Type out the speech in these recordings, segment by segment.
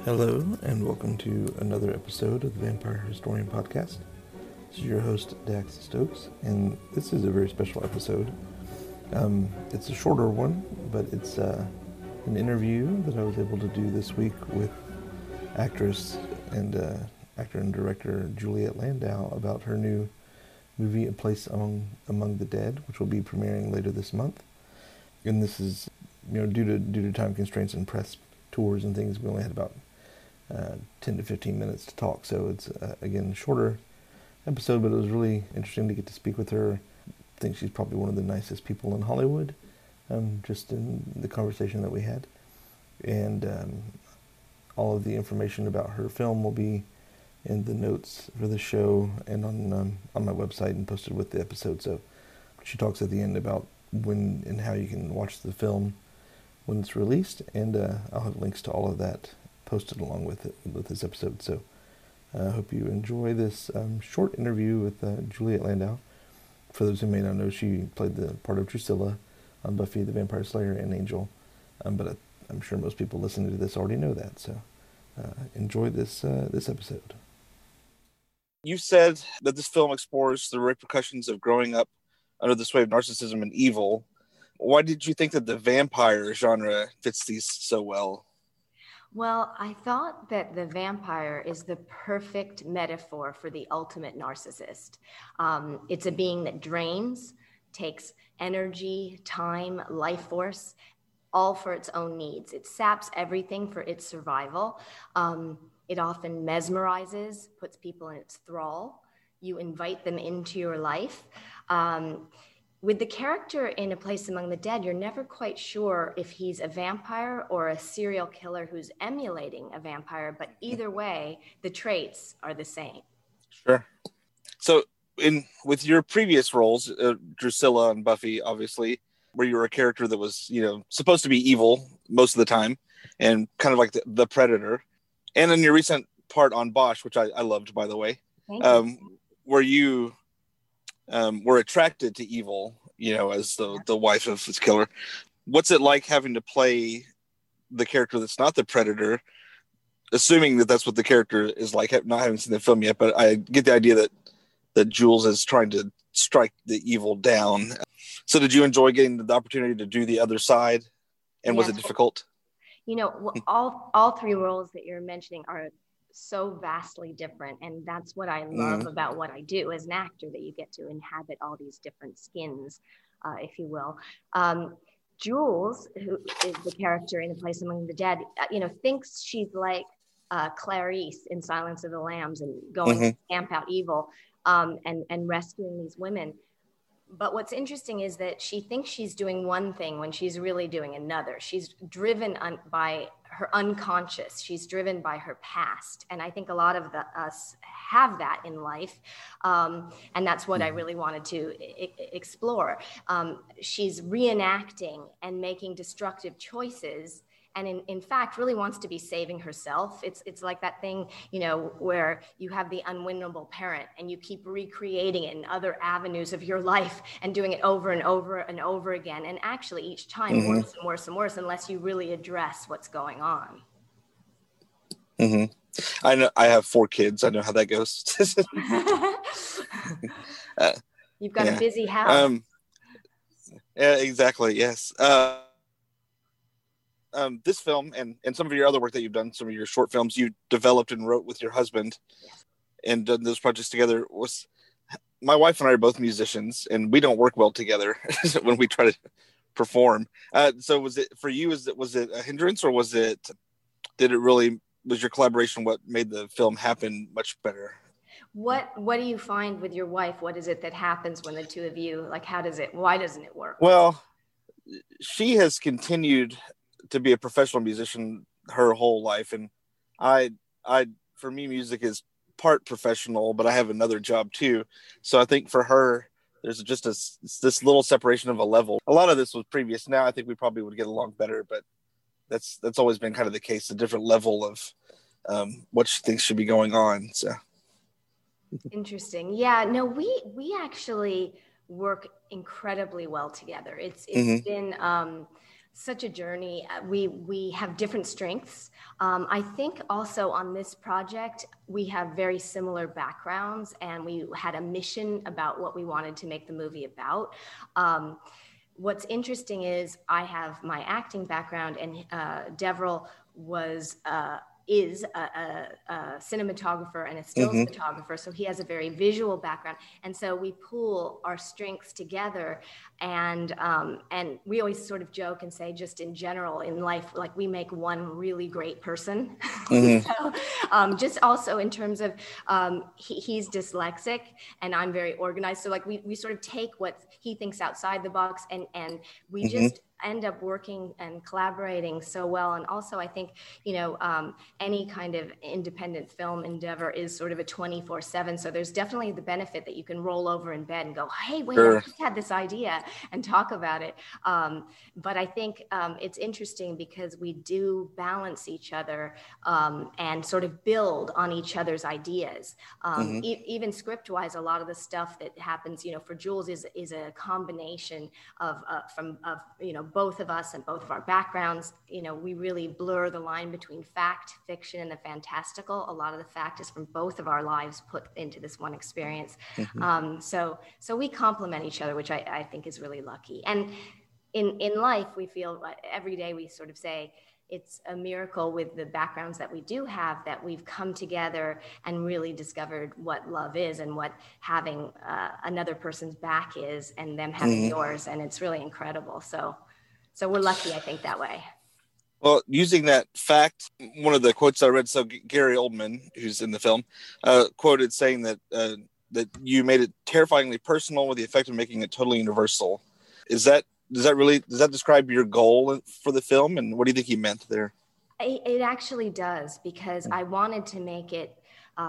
Hello, and welcome to another episode of the Vampire Historian Podcast. This is your host, Dax Stokes, and this is a very special episode. It's a shorter one, but it's an interview that I was able to do this week with actress and actor and director Juliet Landau about her new movie, A Place Among the Dead, which will be premiering later this month. And this is, due to time constraints and press tours and things, we only had about 10 to 15 minutes to talk, so it's again a shorter episode, but it was really interesting to get to speak with her. I think she's probably one of the nicest people in Hollywood, just in the conversation that we had. And all of the information about her film will be in the notes for the show and on my website and posted with the episode. So she talks at the end about when and how you can watch the film when it's released, and I'll have links to all of that posted along with this episode. So I hope you enjoy this short interview with Juliet Landau. For those who may not know, she played the part of Drusilla on Buffy the Vampire Slayer and Angel, but I'm sure most people listening to this already know that. So enjoy this episode. You said that this film explores the repercussions of growing up under the sway of narcissism and evil. Why did you think that the vampire genre fits these so well? Well, I thought that the vampire is the perfect metaphor for the ultimate narcissist. It's a being that drains, takes energy, time, life force, all for its own needs. It saps everything for its survival. It often mesmerizes, puts people in its thrall. You invite them into your life. With the character in A Place Among the Dead, you're never quite sure if he's a vampire or a serial killer who's emulating a vampire, but either way, the traits are the same. Sure. So with your previous roles, Drusilla and Buffy, obviously, where you were a character that was, supposed to be evil most of the time and kind of like the Predator. And in your recent part on Bosch, which I loved, by the way, where you were attracted to evil, as the wife of this killer. What's it like having to play the character that's not the Predator, assuming that that's what the character is like, not having seen the film yet, but I get the idea that Jules is trying to strike the evil down. So did you enjoy getting the opportunity to do the other side? And was it difficult? All three roles that you're mentioning are so vastly different, and that's what I love about what I do as an actor, that you get to inhabit all these different skins, if you will. Jules, who is the character in A Place Among the Dead, thinks she's like Clarice in Silence of the Lambs and going to stamp out evil and rescuing these women. But what's interesting is that she thinks she's doing one thing when she's really doing another. She's driven by her unconscious. She's driven by her past. And I think a lot of us have that in life. And that's what I really wanted to explore. She's reenacting and making destructive choices, and in fact really wants to be saving herself. It's like that thing, where you have the unwinnable parent and you keep recreating it in other avenues of your life and doing it over and over and over again. And actually each time worse and worse and worse, unless you really address what's going on. I know. I have 4 kids. I know how that goes. You've got a busy house. Yeah, exactly. Yes. This film and some of your other work that you've done, some of your short films you developed and wrote with your husband and done those projects together. My wife and I are both musicians, and we don't work well together when we try to perform. So was it for you? Was it a hindrance, or was your collaboration what made the film happen much better? What do you find with your wife? What is it that happens when the two of you, why doesn't it work? Well, she has continued to be a professional musician her whole life, and I for me, music is part professional, but I have another job too. So I think for her, there's just this little separation of a level. A lot of this was previous. Now I think we probably would get along better, but that's always been kind of the case, a different level of what she thinks should be going on. So interesting. Yeah, no, we actually work incredibly well together. It's been such a journey. We have different strengths. I think also on this project, we have very similar backgrounds, and we had a mission about what we wanted to make the movie about. What's interesting is I have my acting background, and Deverell is a cinematographer and a stills photographer. So he has a very visual background. And so we pool our strengths together. And we always sort of joke and say, just in general in life, like we make one really great person. So just also in terms of he's dyslexic and I'm very organized. So like we sort of take what he thinks outside the box, and we just end up working and collaborating so well. And also I think, any kind of independent film endeavor is sort of a 24/7. So there's definitely the benefit that you can roll over in bed and go, hey, wait, I just had this idea, and talk about it. But I think it's interesting because we do balance each other and sort of build on each other's ideas. Even script-wise, a lot of the stuff that happens, for Jules is a combination of both of us and both of our backgrounds. We really blur the line between fact, fiction, and the fantastical. A lot of the fact is from both of our lives put into this one experience. So we complement each other, which I think is really lucky. And in life, we feel every day we sort of say, it's a miracle with the backgrounds that we do have that we've come together and really discovered what love is and what having another person's back is, and them having yours. And it's really incredible. So we're lucky, I think, that way. Well, using that fact, one of the quotes I read, so Gary Oldman, who's in the film, quoted saying that you made it terrifyingly personal with the effect of making it totally universal. Does that describe your goal for the film? And what do you think he meant there? It actually does, because I wanted to make it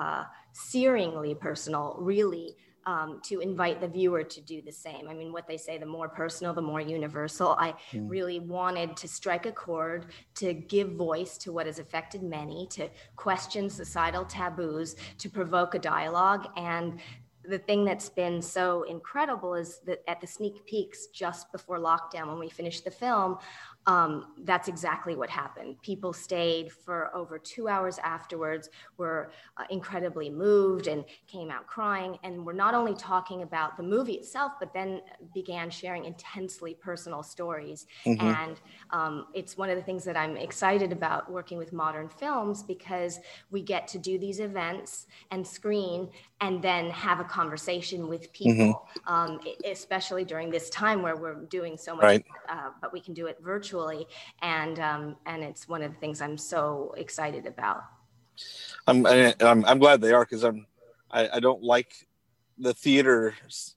searingly personal, really, to invite the viewer to do the same. I mean, what they say, the more personal, the more universal. I really wanted to strike a chord, to give voice to what has affected many, to question societal taboos, to provoke a dialogue. And the thing that's been so incredible is that at the sneak peeks just before lockdown, when we finished the film, that's exactly what happened. People stayed for over 2 hours afterwards, were incredibly moved and came out crying. And we're not only talking about the movie itself, but then began sharing intensely personal stories. And it's one of the things that I'm excited about working with modern films, because we get to do these events and screen and then have a conversation with people, especially during this time where we're doing so much, but we can do it virtually. And it's one of the things I'm so excited about. I'm glad they are, because I don't like the theater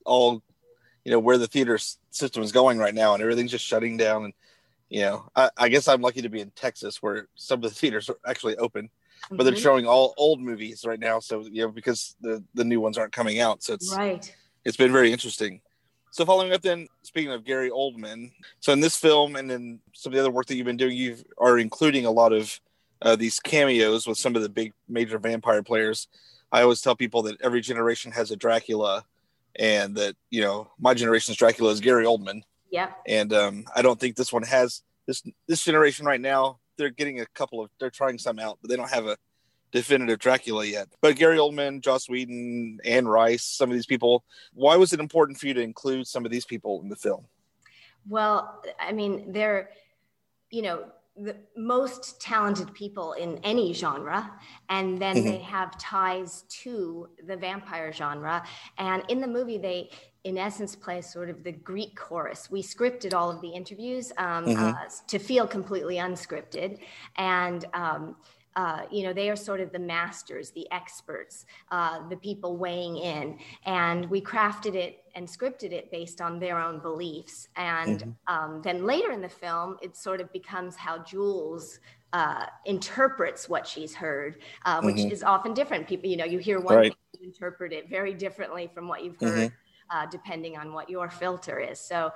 where the theater system is going right now, and everything's just shutting down. And I guess I'm lucky to be in Texas, where some of the theaters are actually open, but they're showing all old movies right now. So because the new ones aren't coming out, so it's been very interesting. So following up then, speaking of Gary Oldman, so in this film and in some of the other work that you've been doing, you are including a lot of these cameos with some of the big major vampire players. I always tell people that every generation has a Dracula, and that, my generation's Dracula is Gary Oldman. Yeah. And I don't think this one has this generation right now. They're getting they're trying some out, but they don't have a definitive Dracula yet. But Gary Oldman, Joss Whedon, Anne Rice, some of these people, why was it important for you to include some of these people in the film? Well, I mean, they're, the most talented people in any genre, and then they have ties to the vampire genre. And in the movie, they, in essence, play sort of the Greek chorus. We scripted all of the interviews to feel completely unscripted. And they are sort of the masters, the experts, the people weighing in. And we crafted it and scripted it based on their own beliefs. And then later in the film, it sort of becomes how Jules interprets what she's heard, which is often different. People, you hear one thing, you interpret it very differently from what you've heard, depending on what your filter is. So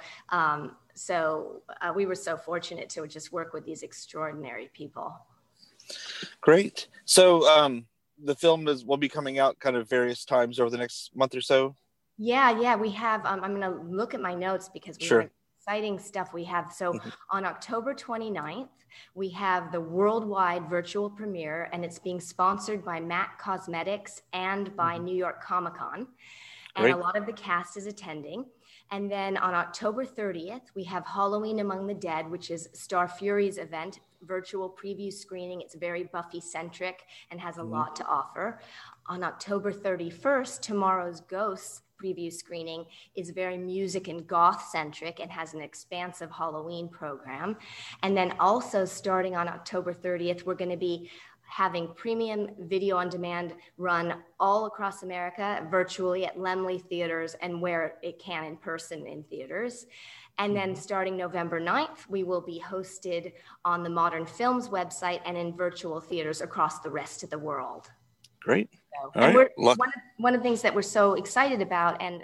we were so fortunate to just work with these extraordinary people. Great. So the film will be coming out kind of various times over the next month or so? Yeah, we have. I'm going to look at my notes because we haven't exciting stuff we have. So on October 29th, we have the worldwide virtual premiere, and it's being sponsored by MAC Cosmetics and by New York Comic Con. And a lot of the cast is attending. And then on October 30th, we have Halloween Among the Dead, which is Star Fury's event, virtual preview screening. It's very Buffy-centric and has a lot to offer. On October 31st, Tomorrow's Ghosts preview screening is very music and goth-centric and has an expansive Halloween program. And then also starting on October 30th, we're going to be having premium video on demand run all across America virtually at Laemmle theaters and where it can in person in theaters. And then starting November 9th, we will be hosted on the Modern Films website and in virtual theaters across the rest of the world. Great. So, and one of the things that we're so excited about and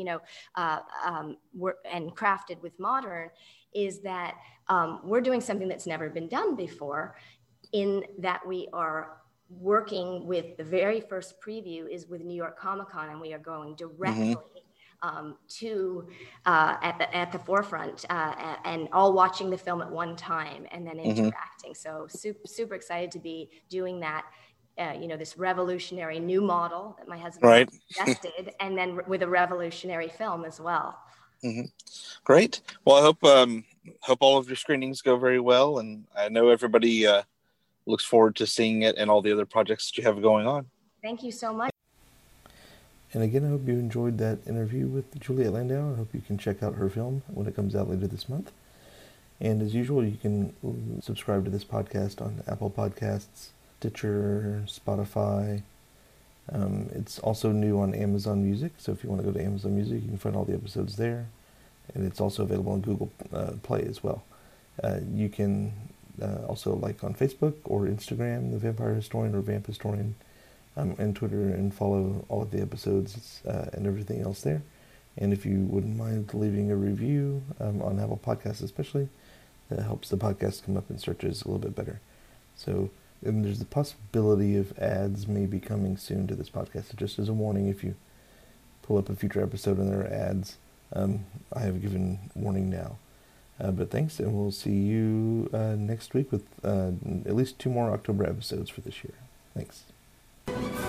crafted with Modern is that we're doing something that's never been done before, in that we are working with the very first preview is with New York Comic Con, and we are going directly at the forefront and all watching the film at one time and then interacting. So super excited to be doing that. This revolutionary new model that my husband suggested, and then with a revolutionary film as well. Great. Well, I hope all of your screenings go very well, and I know everybody looks forward to seeing it and all the other projects that you have going on. Thank you so much. And again, I hope you enjoyed that interview with Juliet Landau. I hope you can check out her film when it comes out later this month. And as usual, you can subscribe to this podcast on Apple Podcasts, Stitcher, Spotify. It's also new on Amazon Music, so if you want to go to Amazon Music, you can find all the episodes there. And it's also available on Google Play as well. You can also like on Facebook or Instagram, The Vampire Historian or Vamp Historian, and Twitter, and follow all of the episodes and everything else there. And if you wouldn't mind leaving a review on Apple Podcasts especially, that helps the podcast come up in searches a little bit better. So there's the possibility of ads maybe coming soon to this podcast. So just as a warning, if you pull up a future episode and there are ads, I have given warning now. But thanks, and we'll see you next week with at least 2 more October episodes for this year. Thanks.